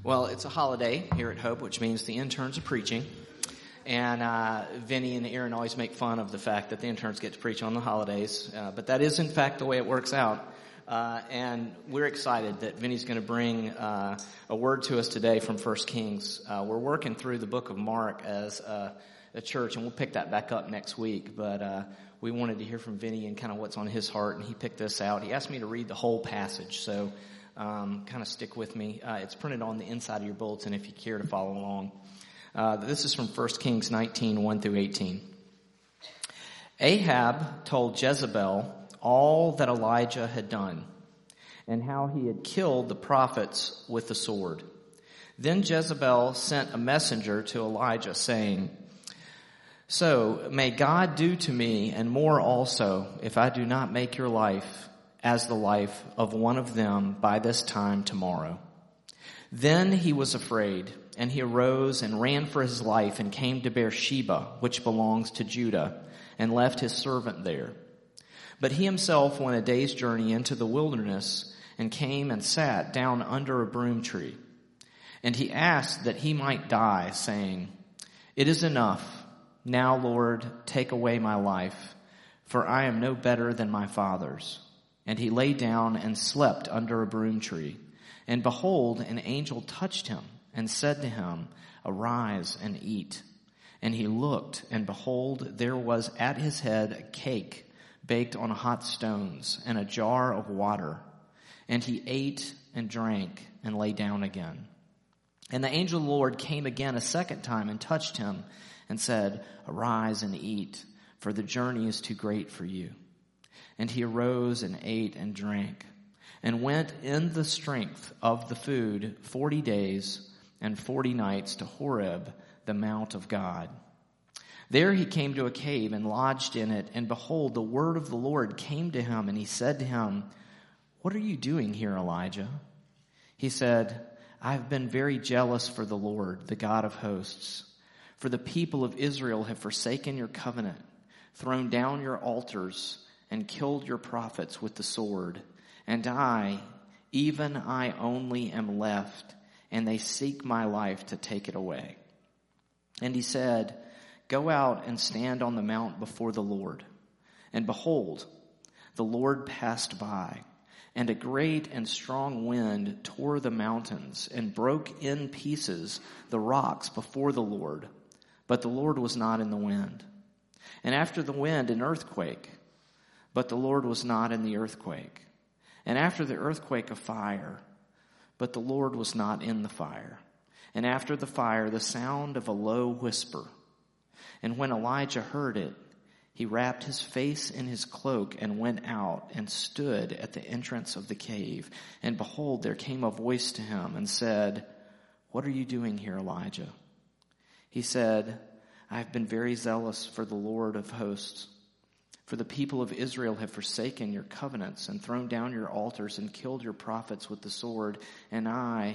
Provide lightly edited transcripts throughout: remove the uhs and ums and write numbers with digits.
Well, it's a holiday here at Hope, which means the interns are preaching. And Vinny and Aaron always make fun of the fact that the interns get to preach on the holidays. But that is, in fact, the way it works out. And we're excited that Vinny's going to bring a word to us today from 1 Kings. We're working through the book of Mark as a church, and we'll pick that back up next week. But we wanted to hear from Vinny and kind of what's on his heart, and he picked this out. He asked me to read the whole passage, so kind of stick with me. It's printed on the inside of your bulletin if you care to follow along. This is from 1 Kings 19, 1 through 18. Ahab told Jezebel all that Elijah had done and how he had killed the prophets with the sword. Then Jezebel sent a messenger to Elijah saying, "So may God do to me and more also if I do not make your life as the life of one of them by this time tomorrow." Then he was afraid, and he arose and ran for his life and came to Beersheba, which belongs to Judah, and left his servant there. But he himself went a day's journey into the wilderness and came and sat down under a broom tree. And he asked that he might die, saying, "It is enough. Now, Lord, take away my life, for I am no better than my fathers." And he lay down and slept under a broom tree. And behold, an angel touched him and said to him, "Arise and eat." And he looked, and behold, there was at his head a cake baked on hot stones and a jar of water. And he ate and drank and lay down again. And the angel of the Lord came again a second time and touched him and said, "Arise and eat, for the journey is too great for you." And he arose and ate and drank, and went in the strength of the food 40 days and 40 nights to Horeb, the mount of God. There he came to a cave and lodged in it, and behold, the word of the Lord came to him, and he said to him, "What are you doing here, Elijah?" He said, "I have been very jealous for the Lord, the God of hosts. For the people of Israel have forsaken your covenant, thrown down your altars, and killed your prophets with the sword. And I, even I only am left, and they seek my life to take it away." And he said, "Go out and stand on the mount before the Lord." And behold, the Lord passed by, and a great and strong wind tore the mountains and broke in pieces the rocks before the Lord. But the Lord was not in the wind. And after the wind, an earthquake. But the Lord was not in the earthquake. And after the earthquake, a fire. But the Lord was not in the fire. And after the fire, the sound of a low whisper. And when Elijah heard it, he wrapped his face in his cloak and went out and stood at the entrance of the cave. And behold, there came a voice to him and said, "What are you doing here, Elijah?" He said, "I have been very zealous for the Lord of hosts. For the people of Israel have forsaken your covenants and thrown down your altars and killed your prophets with the sword. And I,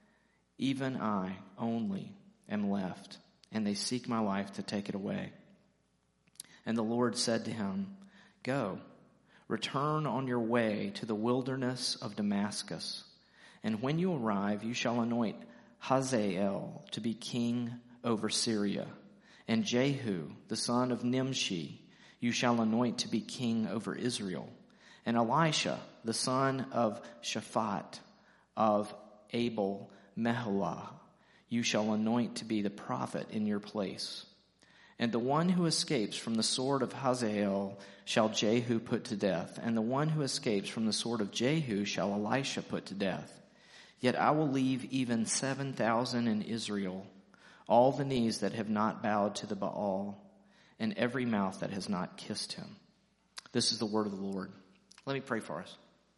even I only, am left, and they seek my life to take it away." And the Lord said to him, "Go, return on your way to the wilderness of Damascus. And when you arrive, you shall anoint Hazael to be king over Syria. And Jehu, the son of Nimshi, you shall anoint to be king over Israel. And Elisha, the son of Shaphat of Abel Meholah, you shall anoint to be the prophet in your place. And the one who escapes from the sword of Hazael shall Jehu put to death. And the one who escapes from the sword of Jehu shall Elisha put to death. Yet I will leave even 7,000 in Israel, all the knees that have not bowed to the Baal, and every mouth that has not kissed him." This is the word of the Lord. Let me pray for us.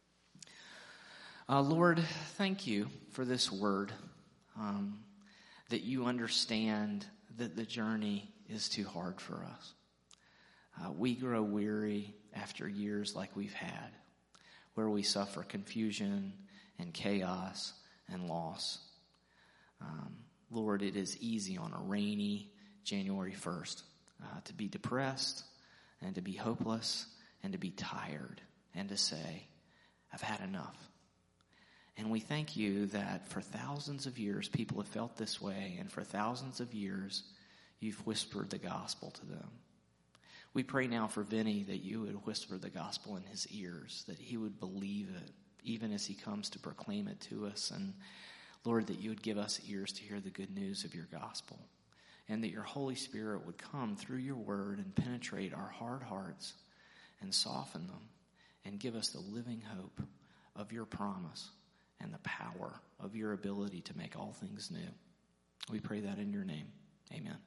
Lord, thank you for this word, that you understand that the journey is too hard for us. We grow weary after years like we've had, where we suffer confusion and chaos and loss. Lord, it is easy on a rainy January 1st to be depressed and to be hopeless and to be tired and to say, "I've had enough." And we thank you that for thousands of years people have felt this way, and for thousands of years you've whispered the gospel to them. We pray now for Vinny that you would whisper the gospel in his ears, that he would believe it even as he comes to proclaim it to us. And Lord, that you would give us ears to hear the good news of your gospel, and that your Holy Spirit would come through your word and penetrate our hard hearts and soften them and give us the living hope of your promise and the power of your ability to make all things new. We pray that in your name. Amen.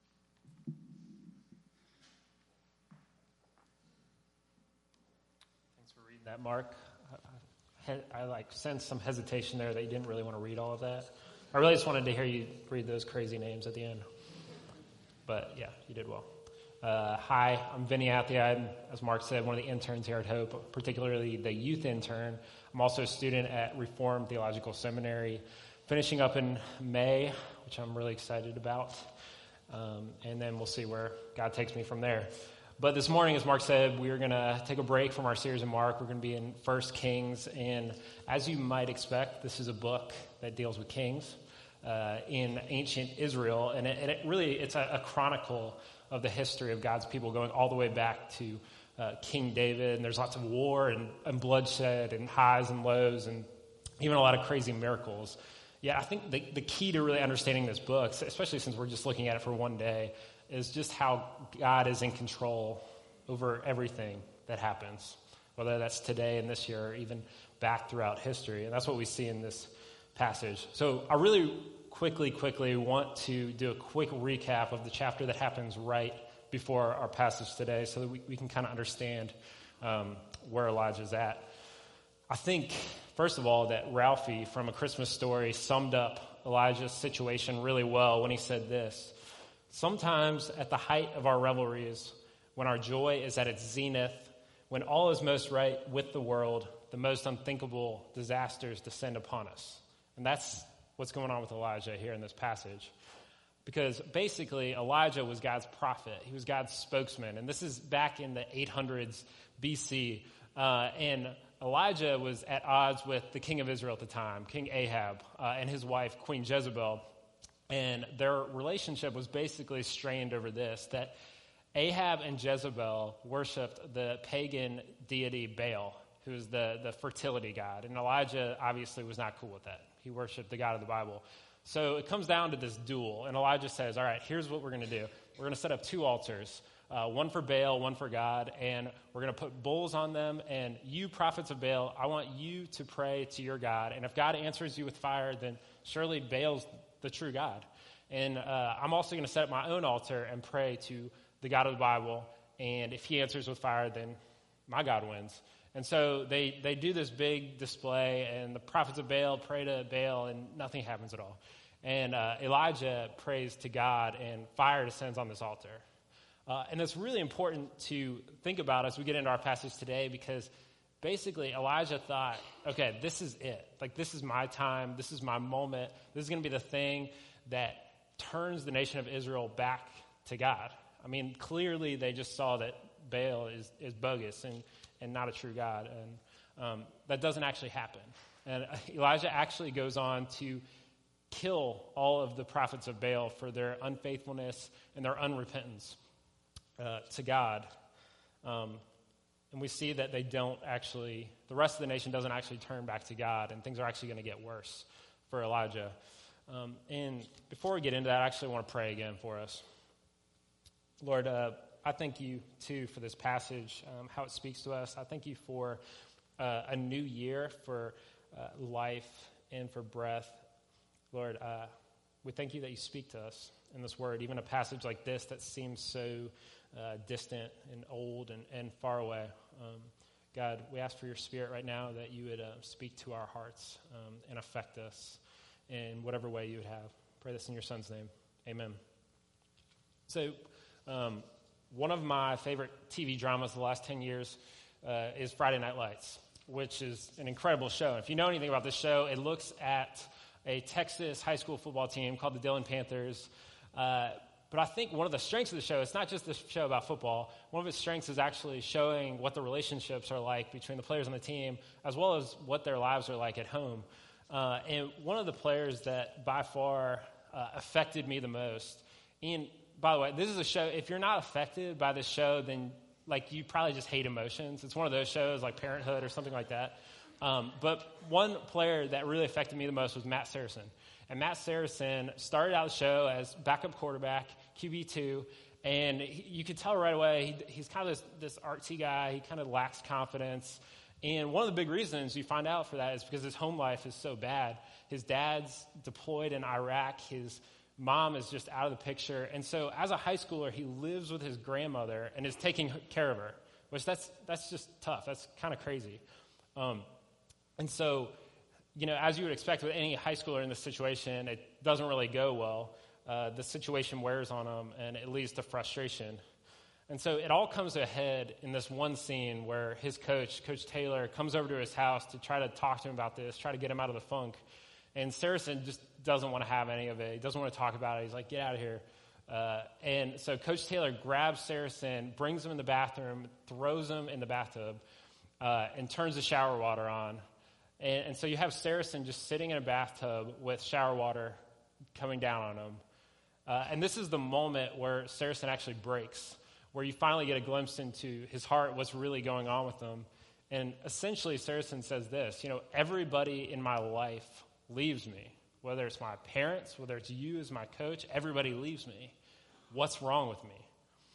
Thanks for reading that, Mark. I sensed some hesitation there that you didn't really want to read all of that. I really just wanted to hear you read those crazy names at the end. But yeah, you did well. Hi, I'm Vinny Athia. I'm, as Mark said, one of the interns here at Hope, particularly the youth intern. I'm also a student at Reformed Theological Seminary, finishing up in May, which I'm really excited about. And then we'll see where God takes me from there. But this morning, as Mark said, we're going to take a break from our series in Mark. We're going to be in 1 Kings. And as you might expect, this is a book that deals with kings in ancient Israel. And it's a chronicle of the history of God's people going all the way back to King David. And there's lots of war and bloodshed and highs and lows and even a lot of crazy miracles. Yeah, I think the key to really understanding this book, especially since we're just looking at it for one day, is just how God is in control over everything that happens, whether that's today and this year or even back throughout history. And that's what we see in this passage. So I really quickly want to do a quick recap of the chapter that happens right before our passage today so that we can kind of understand where Elijah's at. I think, first of all, that Ralphie from A Christmas Story summed up Elijah's situation really well when he said this: sometimes at the height of our revelries, when our joy is at its zenith, when all is most right with the world, the most unthinkable disasters descend upon us. And that's what's going on with Elijah here in this passage. Because basically, Elijah was God's prophet. He was God's spokesman. And this is back in the 800s BC. And Elijah was at odds with the king of Israel at the time, King Ahab, and his wife, Queen Jezebel. And their relationship was basically strained over this, that Ahab and Jezebel worshipped the pagan deity Baal, who is the fertility god. And Elijah obviously was not cool with that. He worshipped the God of the Bible. So it comes down to this duel. And Elijah says, all right, here's what we're going to do. We're going to set up two altars, one for Baal, one for God. And we're going to put bulls on them. And you, prophets of Baal, I want you to pray to your God. And if God answers you with fire, then surely Baal's the true God. And I'm also going to set up my own altar and pray to the God of the Bible. And if he answers with fire, then my God wins. And so they do this big display, and the prophets of Baal pray to Baal, and nothing happens at all. And Elijah prays to God, and fire descends on this altar. And it's really important to think about as we get into our passage today, because basically Elijah thought, okay, this is it. Like, this is my time. This is my moment. This is going to be the thing that turns the nation of Israel back to God. I mean, clearly they just saw that Baal is bogus and not a true God. And that doesn't actually happen. And Elijah actually goes on to kill all of the prophets of Baal for their unfaithfulness and their unrepentance to God. And we see that the rest of the nation doesn't actually turn back to God, and things are actually going to get worse for Elijah. And before we get into that, I actually want to pray again for us. Lord, I thank you, too, for this passage, how it speaks to us. I thank you for a new year, for life, and for breath. Lord, we thank you that you speak to us in this word, even a passage like this that seems so distant and old and far away. God, we ask for your Spirit right now that you would speak to our hearts and affect us in whatever way you would have. Pray this in your Son's name. Amen. So, one of my favorite TV dramas the last 10 years is Friday Night Lights, which is an incredible show. If you know anything about this show, it looks at a Texas high school football team called the Dillon Panthers But I think one of the strengths of the show, it's not just the show about football. One of its strengths is actually showing what the relationships are like between the players on the team, as well as what their lives are like at home. And one of the players that by far affected me the most, and by the way, this is a show, if you're not affected by this show, then like you probably just hate emotions. It's one of those shows like Parenthood or something like that. But one player that really affected me the most was Matt Saracen. And Matt Saracen started out the show as backup quarterback, QB2, and you could tell right away he's kind of this artsy guy. He kind of lacks confidence. And one of the big reasons you find out for that is because his home life is so bad. His dad's deployed in Iraq. His mom is just out of the picture. And so as a high schooler, he lives with his grandmother and is taking care of her, which that's just tough. That's kind of crazy. And so, as you would expect with any high schooler in this situation, it doesn't really go well. The situation wears on them, and it leads to frustration. And so it all comes to a head in this one scene where his coach, Coach Taylor, comes over to his house to try to talk to him about this, try to get him out of the funk. And Saracen just doesn't want to have any of it. He doesn't want to talk about it. He's like, get out of here. And so Coach Taylor grabs Saracen, brings him in the bathroom, throws him in the bathtub, and turns the shower water on. And so you have Saracen just sitting in a bathtub with shower water coming down on him. And this is the moment where Saracen actually breaks, where you finally get a glimpse into his heart, what's really going on with him. And essentially, Saracen says this, everybody in my life leaves me, whether it's my parents, whether it's you as my coach, everybody leaves me. What's wrong with me?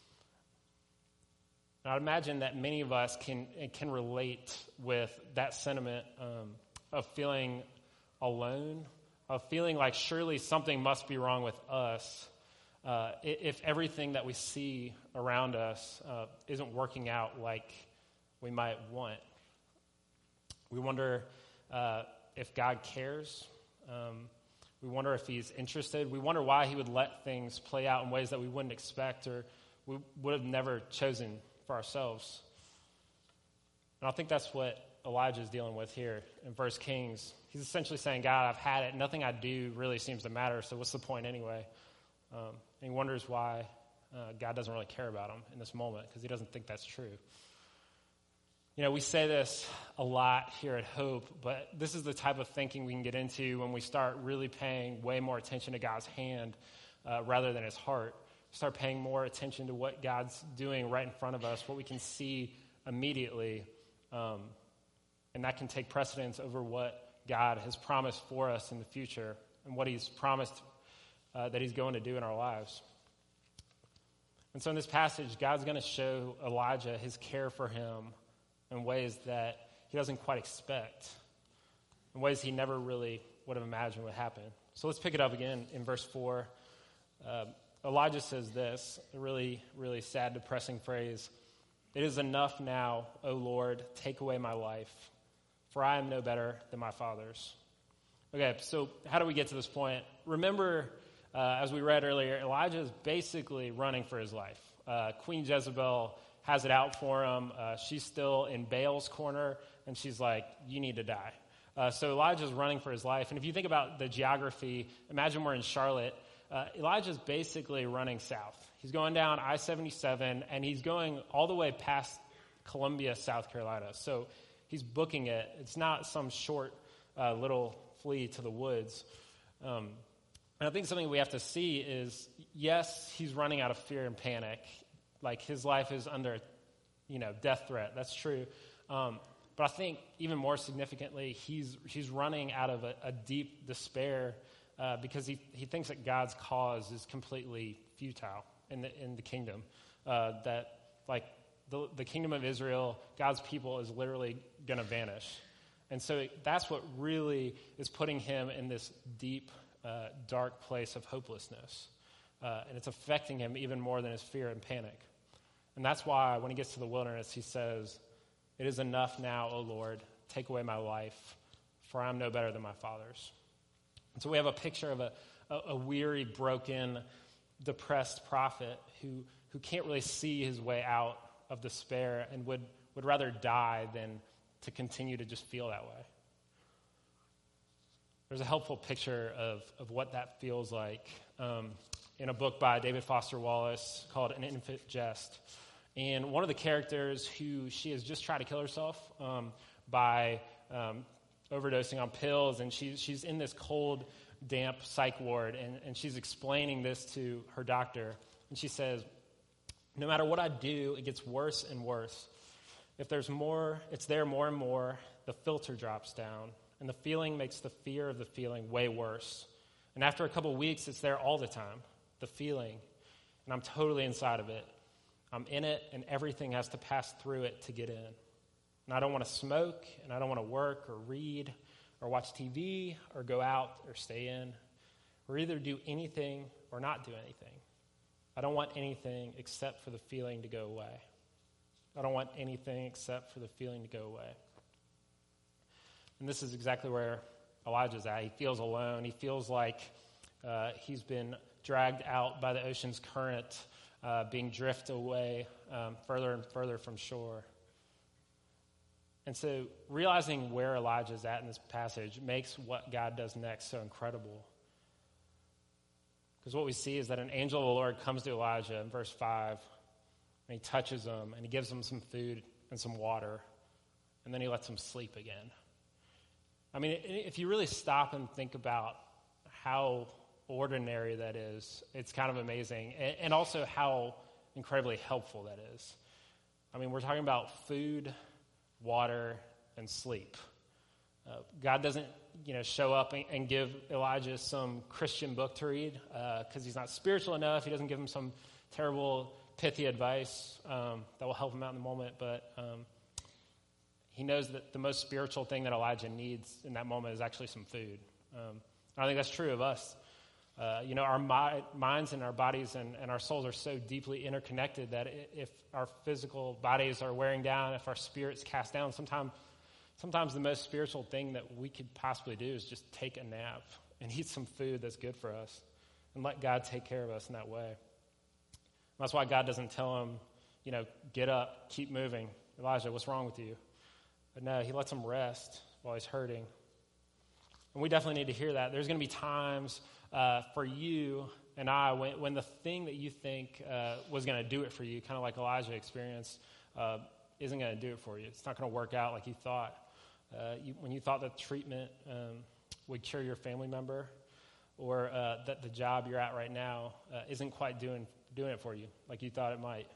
And I'd imagine that many of us can relate with that sentiment of feeling alone, of feeling like surely something must be wrong with us if everything that we see around us isn't working out like we might want. We wonder if God cares. We wonder if he's interested. We wonder why he would let things play out in ways that we wouldn't expect or we would have never chosen for ourselves. And I think that's what Elijah is dealing with here in 1 Kings. He's essentially saying, God, I've had it. Nothing I do really seems to matter, so what's the point anyway? And he wonders why God doesn't really care about him in this moment because he doesn't think that's true. We say this a lot here at Hope, but this is the type of thinking we can get into when we start really paying way more attention to God's hand rather than his heart. Start paying more attention to what God's doing right in front of us, what we can see immediately, and that can take precedence over what God has promised for us in the future and what he's promised that he's going to do in our lives. And so in this passage, God's going to show Elijah his care for him in ways that he doesn't quite expect, in ways he never really would have imagined would happen. So let's pick it up again in verse 4. Elijah says this, a really, really sad, depressing phrase. It is enough now, O Lord, take away my life, for I am no better than my fathers. Okay, so how do we get to this point? Remember, as we read earlier, Elijah is basically running for his life. Queen Jezebel has it out for him. She's still in Baal's corner, and she's like, you need to die. So Elijah's running for his life. And if you think about the geography, imagine we're in Charlotte. Elijah's basically running south. He's going down I-77, and he's going all the way past Columbia, South Carolina. So he's booking it. It's not some short little flee to the woods. And I think something we have to see is, yes, he's running out of fear and panic. Like his life is under, death threat. That's true. But I think even more significantly, he's running out of a deep despair because he thinks that God's cause is completely futile in the kingdom. That like the kingdom of Israel, God's people, is literally going to vanish. And so that's what really is putting him in this deep, dark place of hopelessness. And it's affecting him even more than his fear and panic. And that's why when he gets to the wilderness, he says, it is enough now, O Lord, take away my life, for I am no better than my fathers. And so we have a picture of a weary, broken, depressed prophet who can't really see his way out of despair and would rather die than to continue to just feel that way. There's a helpful picture of what that feels like in a book by David Foster Wallace called An Infant Jest. And one of the characters who she has just tried to kill herself by overdosing on pills, and she's in this cold, damp psych ward, and she's explaining this to her doctor. And she says, no matter what I do, it gets worse and worse. If there's more, it's there more and more. The filter drops down, and the feeling makes the fear of the feeling way worse. And after a couple weeks, it's there all the time, the feeling, and I'm totally inside of it. I'm in it, and everything has to pass through it to get in. And I don't want to smoke, and I don't want to work or read or watch TV or go out or stay in or either do anything or not do anything. I don't want anything except for the feeling to go away. I don't want anything except for the feeling to go away. And this is exactly where Elijah's at. He feels alone. He feels like he's been dragged out by the ocean's current, being drifted away further and further from shore. And so realizing where Elijah's at in this passage makes what God does next so incredible. Because what we see is that an angel of the Lord comes to Elijah in verse 5, and he touches him, and he gives him some food and some water, and then he lets him sleep again. I mean, if you really stop and think about how ordinary that is, it's kind of amazing, and also how incredibly helpful that is. I mean, we're talking about food, water, and sleep. God doesn't, show up and give Elijah some Christian book to read because he's not spiritual enough. He doesn't give him some terrible, pithy advice that will help him out in the moment. But he knows that the most spiritual thing that Elijah needs in that moment is actually some food. I think that's true of us. Our minds and our bodies and our souls are so deeply interconnected that if our physical bodies are wearing down, if our spirits cast down, sometimes the most spiritual thing that we could possibly do is just take a nap and eat some food that's good for us and let God take care of us in that way. And that's why God doesn't tell him, get up, keep moving. Elijah, what's wrong with you? But no, he lets him rest while he's hurting. And we definitely need to hear that. There's going to be times for you and I when the thing that you think was going to do it for you, kind of like Elijah experienced, isn't going to do it for you. It's not going to work out like you thought. When you thought that treatment would cure your family member, or that the job you're at right now isn't quite doing it for you like you thought it might.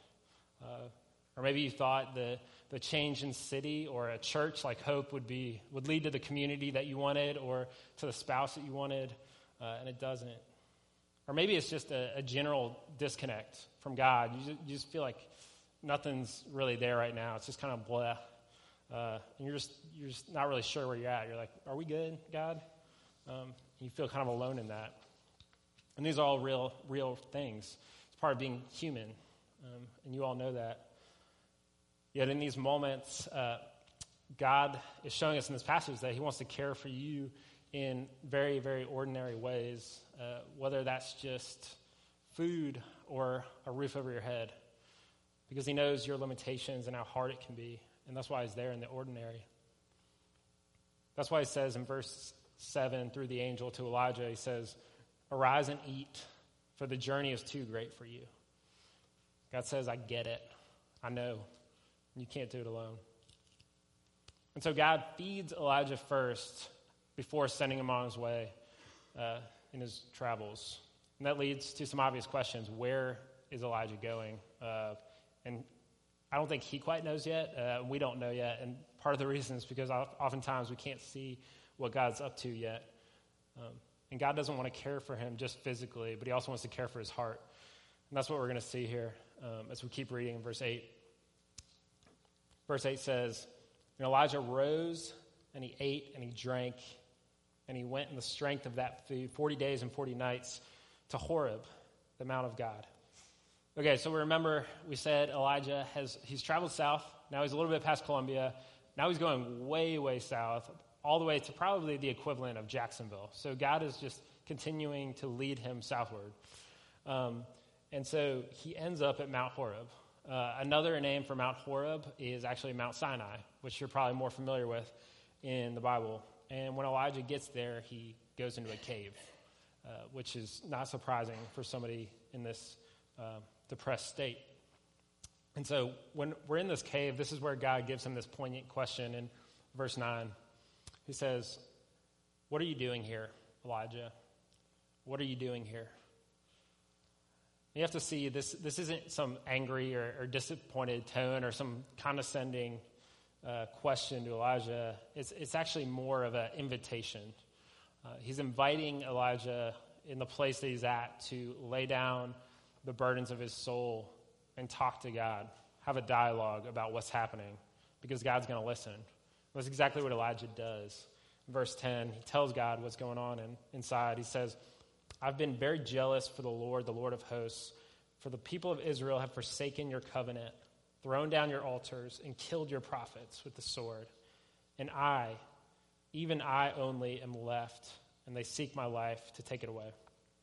Or maybe you thought the change in city or a church like Hope would lead to the community that you wanted or to the spouse that you wanted, and it doesn't. Or maybe it's just a general disconnect from God. You just feel like nothing's really there right now. It's just kind of blah. And you're just not really sure where you're at. You're like, are we good, God? You feel kind of alone in that. And these are all real things. It's part of being human, and you all know that. Yet in these moments, God is showing us in this passage that he wants to care for you in very, very ordinary ways, whether that's just food or a roof over your head, because he knows your limitations and how hard it can be, and that's why he's there in the ordinary. That's why he says in verse 7 through the angel to Elijah, he says, arise and eat, for the journey is too great for you. God says, I get it. I know. You can't do it alone. And so God feeds Elijah first before sending him on his way in his travels. And that leads to some obvious questions. Where is Elijah going? And I don't think he quite knows yet. We don't know yet. And part of the reason is because oftentimes we can't see what God's up to yet. And God doesn't want to care for him just physically, but he also wants to care for his heart. And that's what we're going to see here as we keep reading in verse 8. Verse 8 says, and Elijah rose, and he ate, and he drank, and he went in the strength of that food 40 days and 40 nights to Horeb, the Mount of God. Okay, so remember we said Elijah he's traveled south. Now he's a little bit past Columbia. Now he's going way, way south, all the way to probably the equivalent of Jacksonville. So God is just continuing to lead him southward. And so he ends up at Mount Horeb. Another name for Mount Horeb is actually Mount Sinai, which you're probably more familiar with in the Bible. And when Elijah gets there, he goes into a cave. which is not surprising for somebody in this depressed state. And so when we're in this cave, this is where God gives him this poignant question in verse 9. He says, "What are you doing here, Elijah? What are you doing here?" You have to see this isn't some angry or disappointed tone or some condescending question to Elijah. It's actually more of an invitation. He's inviting Elijah in the place that he's at to lay down the burdens of his soul and talk to God, have a dialogue about what's happening, because God's going to listen. That's exactly what Elijah does. In verse 10, he tells God what's going on inside. He says, "I've been very jealous for the Lord of hosts, for the people of Israel have forsaken your covenant, thrown down your altars, and killed your prophets with the sword. And I, even I only, am left, and they seek my life to take it away."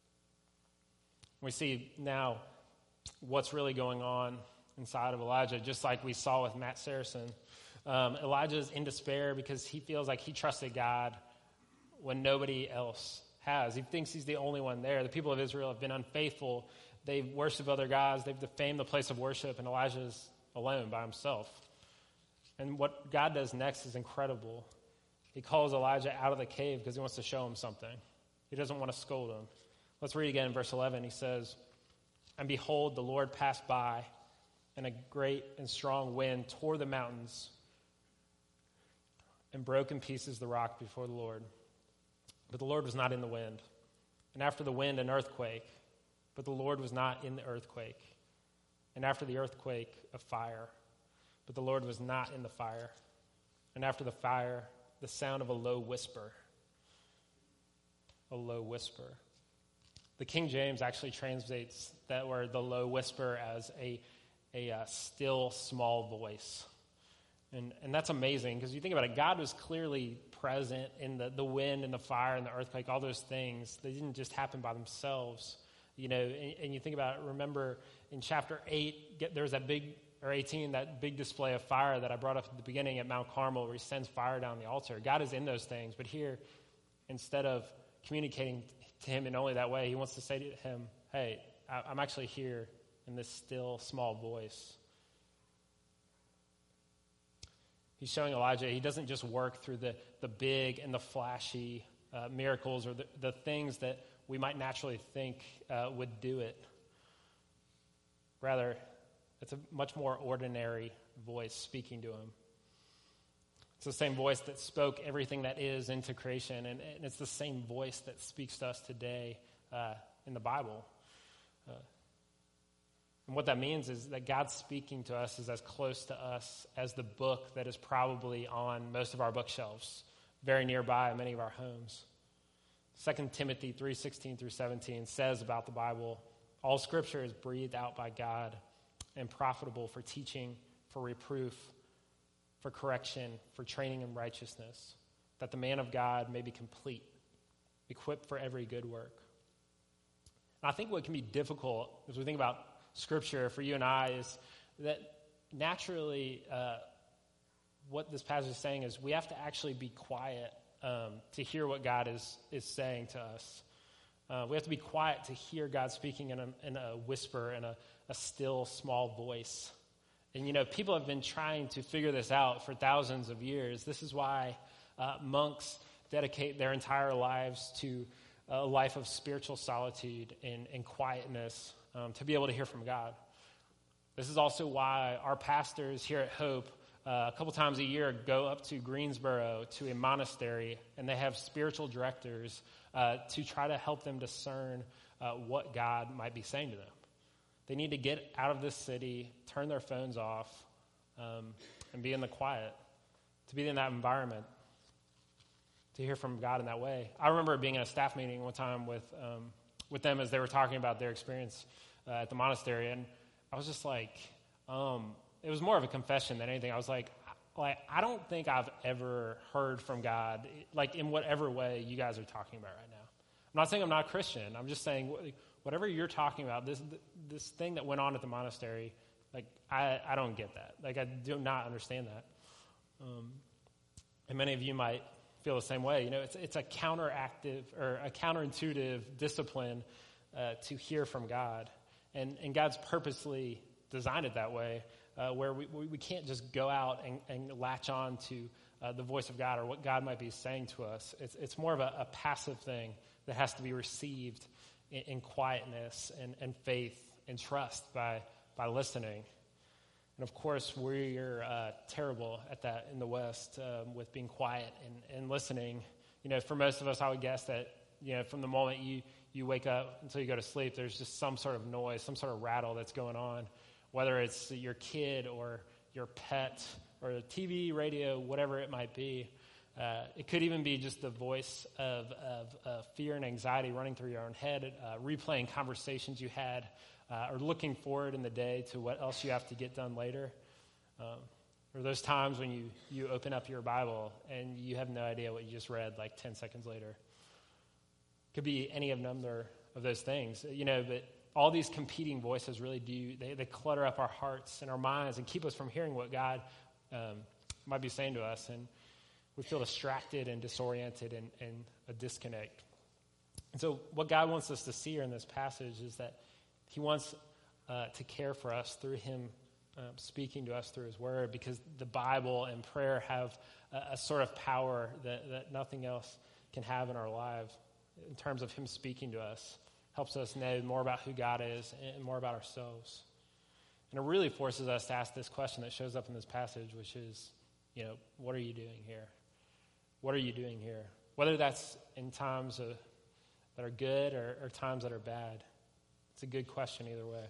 We see now what's really going on inside of Elijah, just like we saw with Matt Saracen. Elijah's in despair because he feels like he trusted God when nobody else has. He thinks he's the only one there. The people of Israel have been unfaithful. They've worshipped other gods. They've defamed the place of worship, and Elijah's alone by himself. And what God does next is incredible. He calls Elijah out of the cave because he wants to show him something. He doesn't want to scold him. Let's read again in verse 11. He says, "And behold, the Lord passed by, and a great and strong wind tore the mountains and broke in pieces the rock before the Lord. But the Lord was not in the wind. And after the wind, an earthquake. But the Lord was not in the earthquake. And after the earthquake, a fire. But the Lord was not in the fire. And after the fire, the sound of a low whisper." A low whisper. The King James actually translates that word, the low whisper, as a still small voice. And that's amazing, because you think about it, God was clearly present in the wind and the fire and the earthquake, all those things. They didn't just happen by themselves. And you think about it, remember in chapter 8, there was that big, or 18, that big display of fire that I brought up at the beginning at Mount Carmel, where he sends fire down the altar. God is in those things, but here, instead of communicating to him in only that way, he wants to say to him, "Hey, I'm actually here in this still small voice." He's showing Elijah he doesn't just work through the big and the flashy miracles or the things that we might naturally think would do it. Rather, it's a much more ordinary voice speaking to him. It's the same voice that spoke everything that is into creation, and it's the same voice that speaks to us today in the Bible. And what that means is that God speaking to us is as close to us as the book that is probably on most of our bookshelves, very nearby in many of our homes. 2 Timothy 3:16 through 17 says about the Bible, "All Scripture is breathed out by God and profitable for teaching, for reproof, for correction, for training in righteousness, that the man of God may be complete, equipped for every good work." And I think what can be difficult as we think about Scripture for you and I is that naturally what this passage is saying is we have to actually be quiet to hear what God is saying to us. We have to be quiet to hear God speaking in a whisper, in a still, small voice. And, people have been trying to figure this out for thousands of years. This is why monks dedicate their entire lives to a life of spiritual solitude and quietness to be able to hear from God. This is also why our pastors here at Hope a couple times a year go up to Greensboro to a monastery, and they have spiritual directors to try to help them discern what God might be saying to them. They need to get out of this city, turn their phones off, and be in the quiet, to be in that environment, to hear from God in that way. I remember being in a staff meeting one time with them as they were talking about their experience at the monastery, and I was just like, it was more of a confession than anything. I was like, I don't think I've ever heard from God, like in whatever way you guys are talking about right now. I'm not saying I'm not a Christian. I'm just saying whatever you're talking about, this thing that went on at the monastery, like I don't get that. Like I do not understand that. And many of you might feel the same way. It's a counteractive or a counterintuitive discipline to hear from God. And God's purposely designed it that way, where we can't just go out and latch on to the voice of God or what God might be saying to us. It's more of a passive thing that has to be received in quietness and faith and trust by listening. And of course, we're terrible at that in the West with being quiet and listening. For most of us, I would guess that from the moment you wake up until you go to sleep, there's just some sort of noise, some sort of rattle that's going on, whether it's your kid or your pet or the TV, radio, whatever it might be. It could even be just the voice of fear and anxiety running through your own head, replaying conversations you had, or looking forward in the day to what else you have to get done later. Or those times when you open up your Bible and you have no idea what you just read like 10 seconds later. Could be any of number of those things, but all these competing voices really they clutter up our hearts and our minds and keep us from hearing what God might be saying to us, and we feel distracted and disoriented and a disconnect. And so what God wants us to see here in this passage is that he wants to care for us through him speaking to us through his word, because the Bible and prayer have a sort of power that nothing else can have in our lives in terms of him speaking to us. Helps us know more about who God is and more about ourselves. And it really forces us to ask this question that shows up in this passage, which is, what are you doing here? What are you doing here? Whether that's in times that are good or times that are bad. It's a good question either way.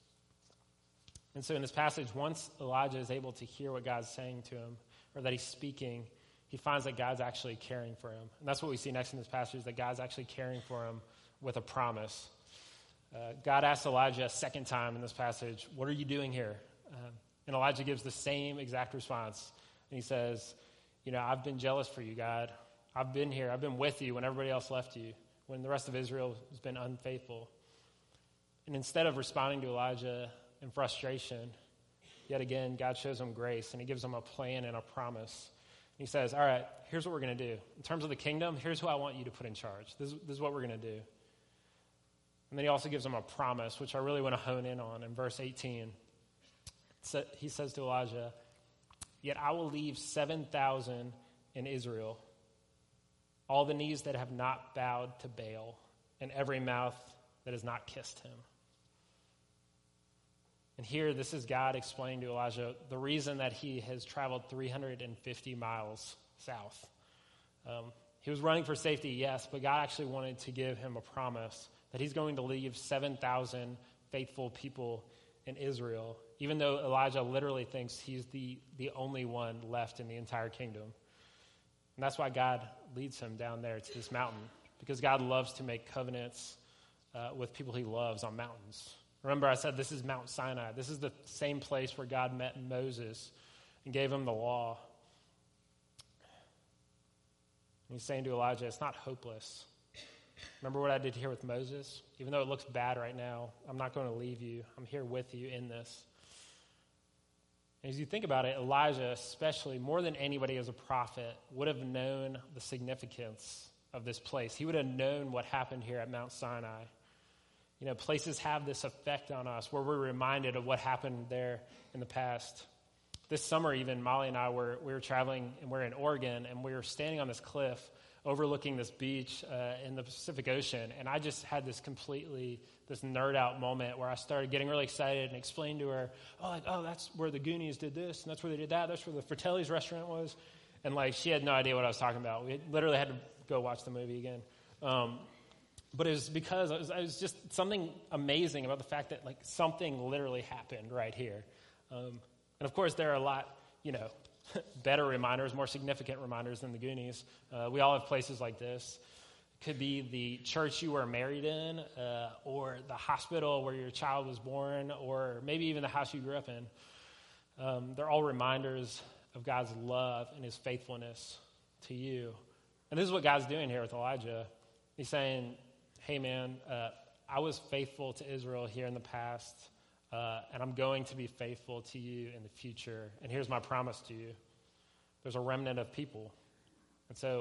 And so in this passage, once Elijah is able to hear what God's saying to him, or that he's speaking, he finds that God's actually caring for him. And that's what we see next in this passage, that God's actually caring for him with a promise. God asks Elijah a second time in this passage, what are you doing here? And Elijah gives the same exact response. And he says, I've been jealous for you, God. I've been here. I've been with you when everybody else left you, when the rest of Israel has been unfaithful. And instead of responding to Elijah in frustration, yet again, God shows him grace, and he gives him a plan and a promise. And he says, all right, here's what we're going to do. In terms of the kingdom, here's who I want you to put in charge. This is what we're going to do. And then he also gives him a promise, which I really want to hone in on in verse 18. So he says to Elijah, yet I will leave 7,000 in Israel, all the knees that have not bowed to Baal, and every mouth that has not kissed him. And here, this is God explaining to Elijah the reason that he has traveled 350 miles south. He was running for safety, yes, but God actually wanted to give him a promise that he's going to leave 7,000 faithful people in Israel, even though Elijah literally thinks he's the only one left in the entire kingdom. And that's why God leads him down there to this mountain, because God loves to make covenants with people he loves on mountains. Remember, I said this is Mount Sinai. This is the same place where God met Moses and gave him the law. And he's saying to Elijah, it's not hopeless. Remember what I did here with Moses? Even though it looks bad right now, I'm not going to leave you. I'm here with you in this. And as you think about it, Elijah, especially more than anybody as a prophet, would have known the significance of this place. He would have known what happened here at Mount Sinai. Places have this effect on us where we're reminded of what happened there in the past. This summer even, Molly and I we were traveling, and we're in Oregon, and we were standing on this cliff overlooking this beach in the Pacific Ocean, and I just had this nerd out moment where I started getting really excited and explained to her, that's where the Goonies did this, and that's where they did that, that's where the Fratelli's restaurant was, and she had no idea what I was talking about. We literally had to go watch the movie again. But it was because it was just something amazing about the fact that something literally happened right here. And of course there are a lot, better reminders, more significant reminders than the Goonies. We all have places like this. It could be the church you were married in, or the hospital where your child was born, or maybe even the house you grew up in. They're all reminders of God's love and his faithfulness to you. And this is what God's doing here with Elijah. He's saying, hey man, I was faithful to Israel here in the past, and I'm going to be faithful to you in the future. And here's my promise to you. There's a remnant of people. And so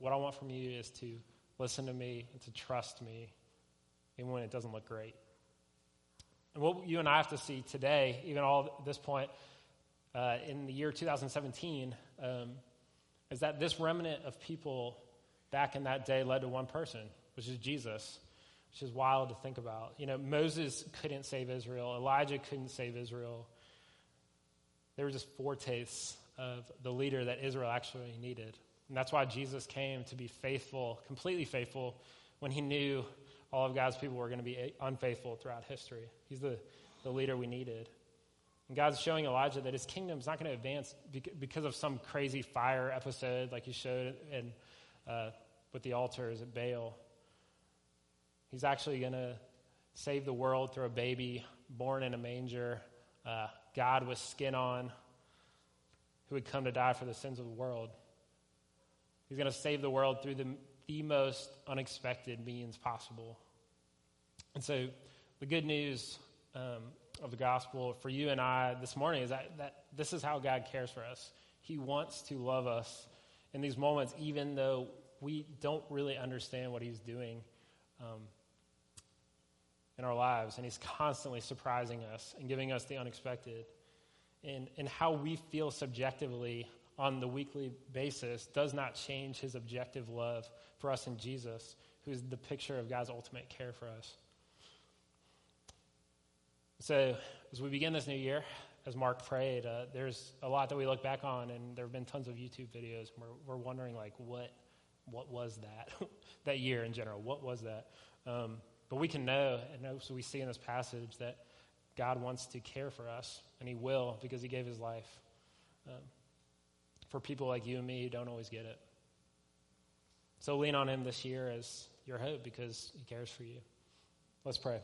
what I want from you is to listen to me and to trust me even when it doesn't look great. And what you and I have to see today, even all at this point, in the year 2017, is that this remnant of people back in that day led to one person, which is Jesus, which is wild to think about. You know, Moses couldn't save Israel. Elijah couldn't save Israel. They were just foretastes of the leader that Israel actually needed. And that's why Jesus came, to be faithful, completely faithful, when he knew all of God's people were going to be unfaithful throughout history. He's the leader we needed. And God's showing Elijah that his kingdom's not going to advance because of some crazy fire episode like he showed with the altars at Baal. He's actually going to save the world through a baby born in a manger, God with skin on, who would come to die for the sins of the world. He's going to save the world through the most unexpected means possible. And so the good news of the gospel for you and I this morning is that this is how God cares for us. He wants to love us in these moments, even though we don't really understand what he's doing in our lives. And he's constantly surprising us and giving us the unexpected. And how we feel subjectively on the weekly basis does not change his objective love for us in Jesus, who is the picture of God's ultimate care for us. So as we begin this new year, as Mark prayed, there's a lot that we look back on, and there have been tons of YouTube videos. And we're wondering, like, what was that? That year in general, what was that? But we can know, and also we see in this passage that God wants to care for us, and he will, because he gave his life for people like you and me who don't always get it. So lean on him this year as your hope, because he cares for you. Let's pray.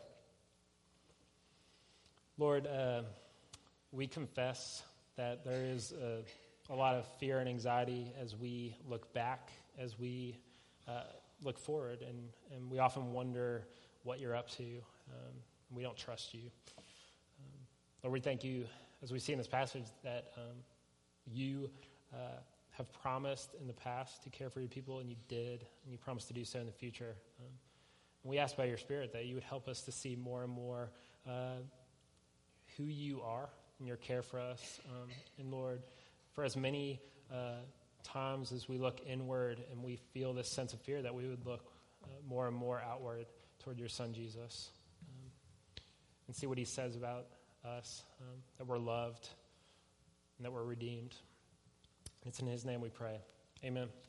Lord, we confess that there is a lot of fear and anxiety as we look back, as we look forward, and we often wonder what you're up to. We don't trust you. Lord, we thank you, as we see in this passage, that you have promised in the past to care for your people, and you did, and you promised to do so in the future. And we ask by your Spirit that you would help us to see more and more who you are and your care for us. And Lord, for as many times as we look inward and we feel this sense of fear, that we would look more and more outward toward your Son, Jesus, and see what he says about us, that we're loved and that we're redeemed. It's in his name we pray. Amen.